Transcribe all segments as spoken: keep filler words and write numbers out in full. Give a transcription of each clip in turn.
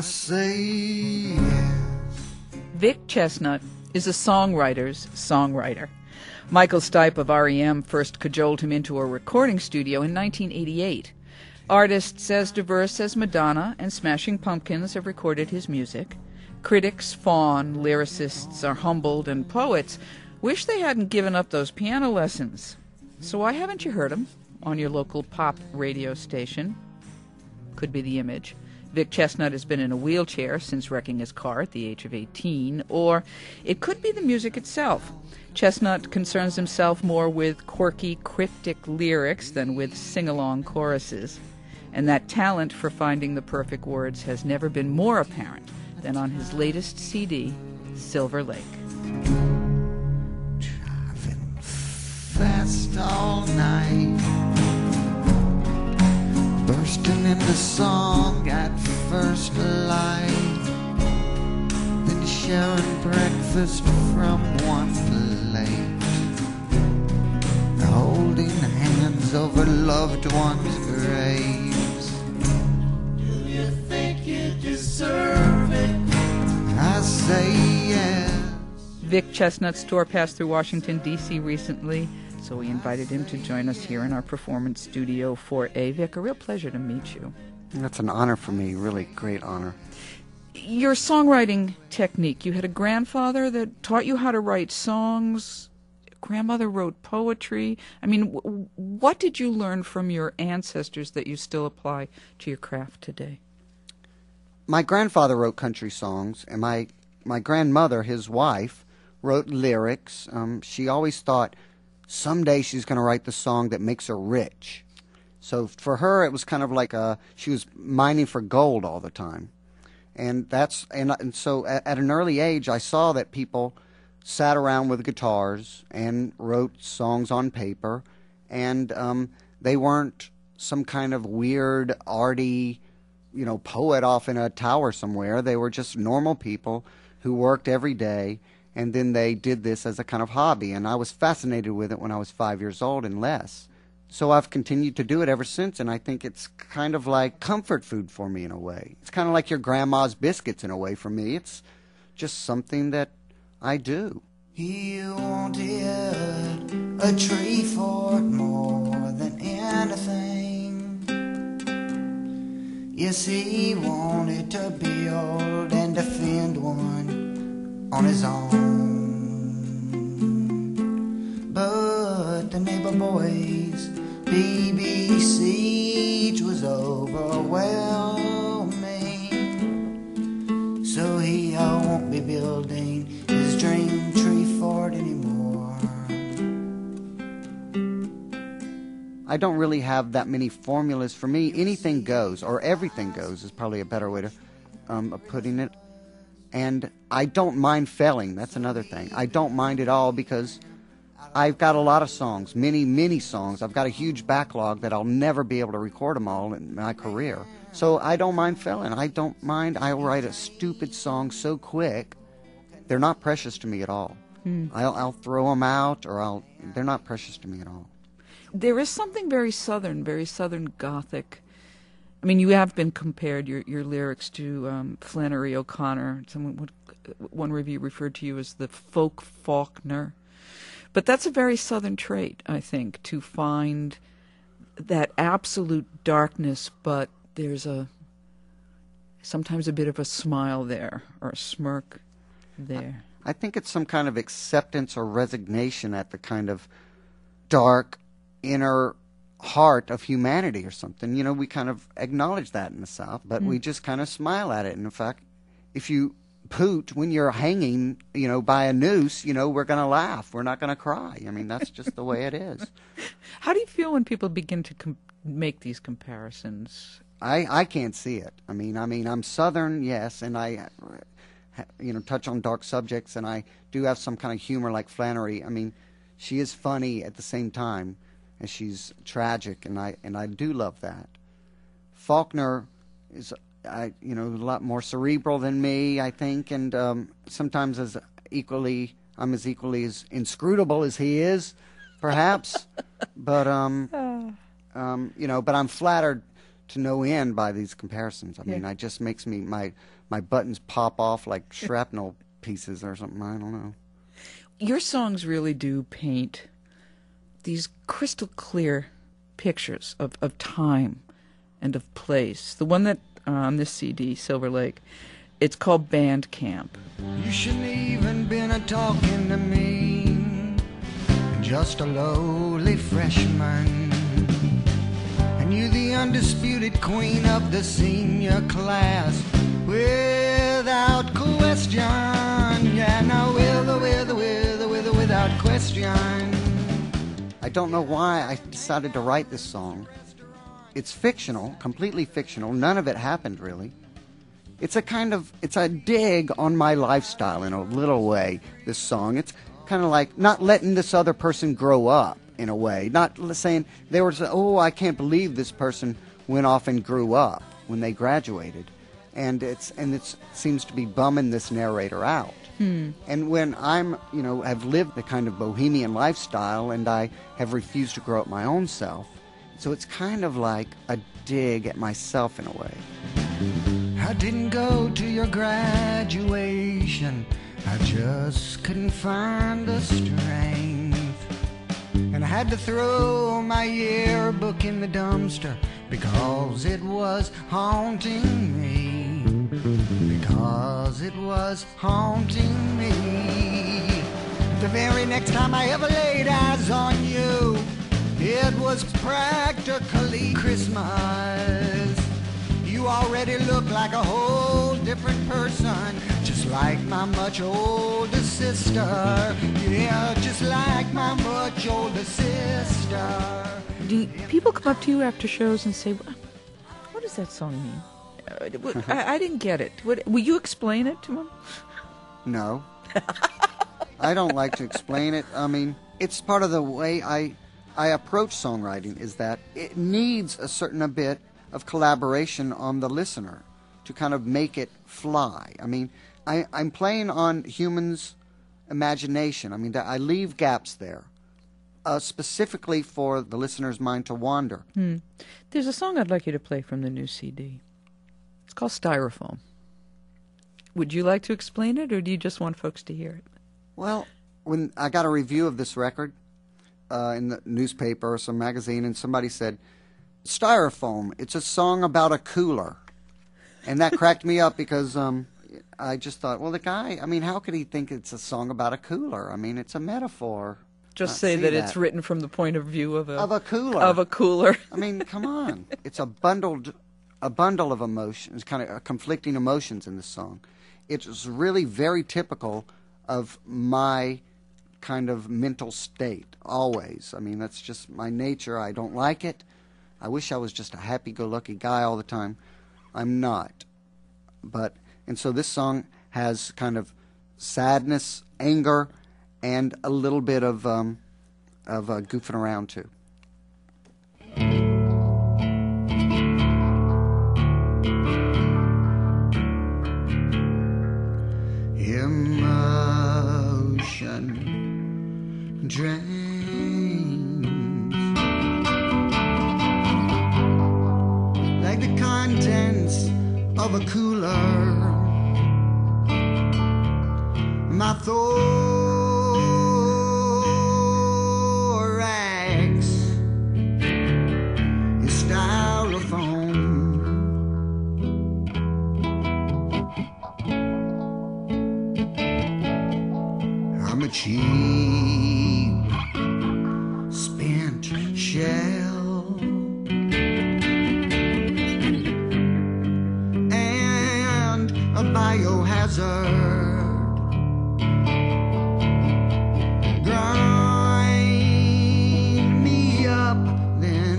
say yes. Vic Chesnutt is a songwriter's songwriter. Michael Stipe of R E M first cajoled him into a recording studio in nineteen eighty-eight. Artists as diverse as Madonna and Smashing Pumpkins have recorded his music. Critics fawn, lyricists are humbled, and poets wish they hadn't given up those piano lessons. So why haven't you heard him on your local pop radio station? Could be the image. Vic Chesnutt has been in a wheelchair since wrecking his car at the age of eighteen, or it could be the music itself. Chesnutt concerns himself more with quirky, cryptic lyrics than with sing-along choruses. And that talent for finding the perfect words has never been more apparent than on his latest C D, Silver Lake. Driving fast all night, bursting into song at first light, then sharing breakfast from one plate, holding hands over loved ones' graves. Do you think you deserve it? I say yes. Vic Chesnutt's tour passed through Washington, D C recently, so we invited him to join us here in our performance studio for a Vic. A real pleasure to meet you. That's an honor for me, really great honor. Your songwriting technique, you had a grandfather that taught you how to write songs. Grandmother wrote poetry. I mean, w- what did you learn from your ancestors that you still apply to your craft today? My grandfather wrote country songs, and my, my grandmother, his wife, wrote lyrics. Um, she always thought someday she's going to write the song that makes her rich. So for her, it was kind of like a, she was mining for gold all the time. And that's and, and so at, at an early age, I saw that people sat around with guitars and wrote songs on paper, and um, they weren't some kind of weird, arty, you know, poet off in a tower somewhere. They were just normal people who worked every day, and then they did this as a kind of hobby. And I was fascinated with it when I was five years old and less. So I've continued to do it ever since, and I think it's kind of like comfort food for me in a way. It's kind of like your grandma's biscuits in a way for me. It's just something that I do. He wanted a tree for it more than anything. Yes, he wanted to build and defend one on his own. But the neighbor boys' B B siege was overwhelming, so he uh, won't be building his dream tree fort anymore. I don't really have that many formulas. For me, anything goes, or everything goes is probably a better way to, um, of putting it. And I don't mind failing. That's another thing. I don't mind at all because I've got a lot of songs, many, many songs. I've got a huge backlog that I'll never be able to record them all in my career. So I don't mind failing. I don't mind. I'll write a stupid song so quick. They're not precious to me at all. Hmm. I'll, I'll throw them out, or I'll. They're not precious to me at all. There is something very Southern, very Southern Gothic. I mean, you have been compared, your your lyrics, to um, Flannery O'Connor. Someone, one review referred to you as the folk Faulkner. But that's a very Southern trait, I think, to find that absolute darkness, but there's a sometimes a bit of a smile there, or a smirk there. I, I think it's some kind of acceptance or resignation at the kind of dark inner heart of humanity or something. You know, we kind of acknowledge that in the South, but mm. we just kind of smile at it. And in fact, if you poot when you're hanging, you know, by a noose, you know, we're going to laugh. We're not going to cry. I mean, that's just the way it is. How do you feel when people begin to com- make these comparisons? I, I can't see it. I mean, I mean, I'm Southern, yes, and I, you know, touch on dark subjects, and I do have some kind of humor like Flannery. I mean, she is funny at the same time, and she's tragic, and I and I do love that. Faulkner is, I you know, a lot more cerebral than me, I think, and um, sometimes as equally, I'm as equally as inscrutable as he is, perhaps. but um, um, you know, but I'm flattered to no end by these comparisons. I mean, Yeah. it just makes me, my, my buttons pop off like shrapnel pieces or something. I don't know. Your songs really do paint these crystal clear pictures of, of time and of place. The one that uh, on this C D, Silver Lake, it's called Band Camp. You shouldn't even been a talking to me, just a lowly freshman, and you the undisputed queen of the senior class, without question. Yeah, now with a with a with a with a without question. I don't know why I decided to write this song. It's fictional, completely fictional. None of it happened, really. It's a kind of, it's a dig on my lifestyle in a little way, this song. It's kind of like not letting this other person grow up, in a way. Not saying, they were saying, oh, I can't believe this person went off and grew up when they graduated. And it's and it seems to be bumming this narrator out. Hmm. And when I'm, you know, have lived the kind of bohemian lifestyle and I have refused to grow up my own self, so it's kind of like a dig at myself in a way. I didn't go to your graduation, I just couldn't find the strength, and I had to throw my yearbook in the dumpster because it was haunting me, because it was haunting me. The very next time I ever laid eyes on you, it was practically Christmas. You already look like a whole different person, just like my much older sister. Yeah, just like my much older sister. Do people come up to you after shows and say, what does that song mean? Uh, what- I, I didn't get it. What, will you explain it to them? No. I don't like to explain it. I mean, it's part of the way I I approach songwriting, is that it needs a certain a bit of collaboration on the listener to kind of make it fly. I mean, I, I'm playing on humans' imagination. I mean, I leave gaps there, uh, specifically for the listener's mind to wander. Hmm. There's a song I'd like you to play from the new C D. It's called Styrofoam. Would you like to explain it, or do you just want folks to hear it? Well, when I got a review of this record uh, in the newspaper or some magazine, and somebody said, Styrofoam, it's a song about a cooler. And that cracked me up because um, I just thought, well, the guy, I mean, how could he think it's a song about a cooler? I mean, it's a metaphor. Just Not say see that, it's written from the point of view of a Of a cooler. Of a cooler. I mean, come on. It's a bundled, a bundle of emotions, kind of uh, conflicting emotions in this song. It's really very typical of my kind of mental state, always. I mean, that's just my nature. I don't like it. I wish I was just a happy-go-lucky guy all the time. I'm not. But, and so this song has kind of sadness, anger, and a little bit of, um, of uh, goofing around, too. Emotion drains like the contents of a cooler. My thorax is styrofoam. I'm a cheap, spent shell, and a biohazard. Grind me up, then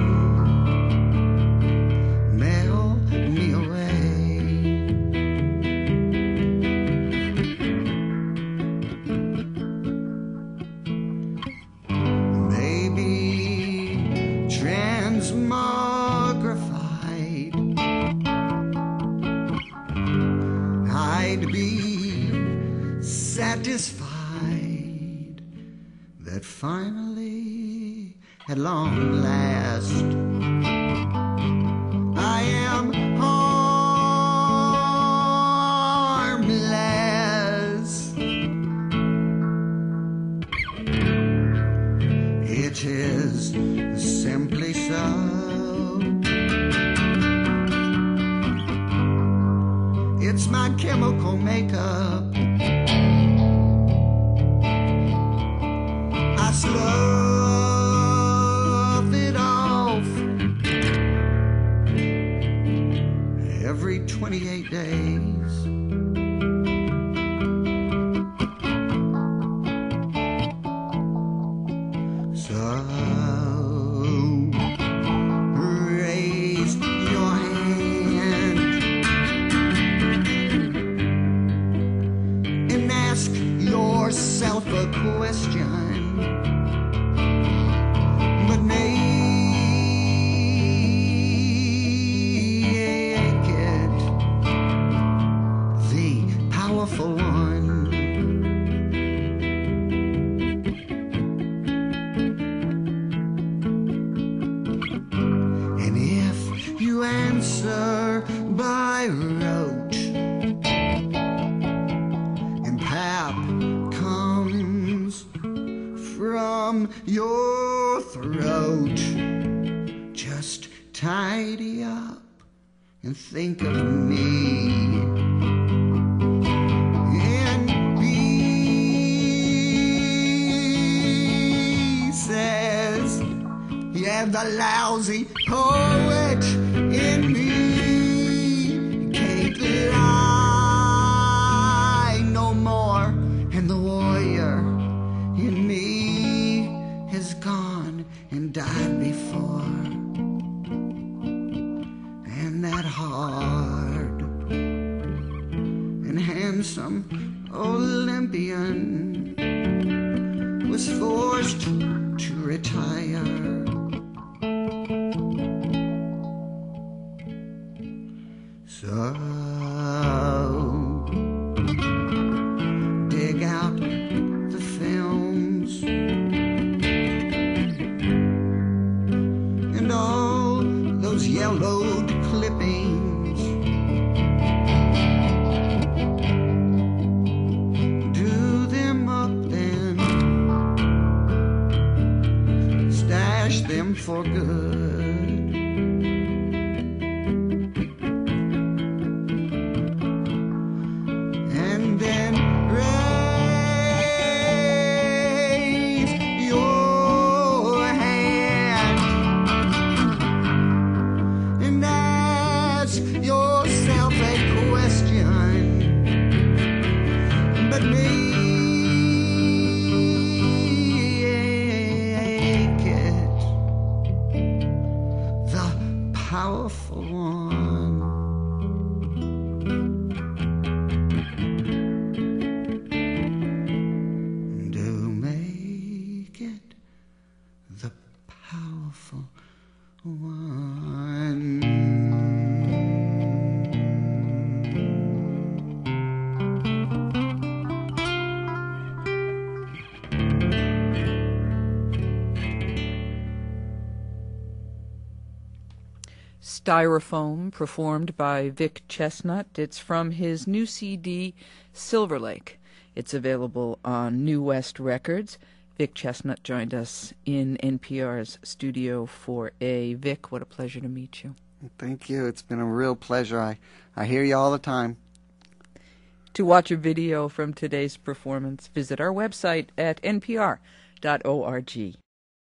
melt me away. Maybe transmogrified, I'd be satisfied that finally, at long last, so. It's my chemical makeup. I slough it off every twenty-eight days. So raise your hand and ask yourself a question. But make it the powerful one. And if you answer by rote and pap comes from your throat, just tidy up and think of me. And B says, yeah, the lousy poet in me can't lie no more, and the warrior in me has gone and died before. And that hard and handsome Olympian was forced to retire. So dig out the films and all those yellowed clippings. Do them up then, stash them for good. And then raise your hand and ask yourself a question. But make it the powerful one. The powerful one. Styrofoam, performed by Vic Chestnut. It's from his new C D, Silver Lake. It's available on New West Records. Vic Chestnut joined us in N P R's Studio four A. Vic, what a pleasure to meet you. Thank you. It's been a real pleasure. I, I hear you all the time. To watch a video from today's performance, visit our website at n p r dot org.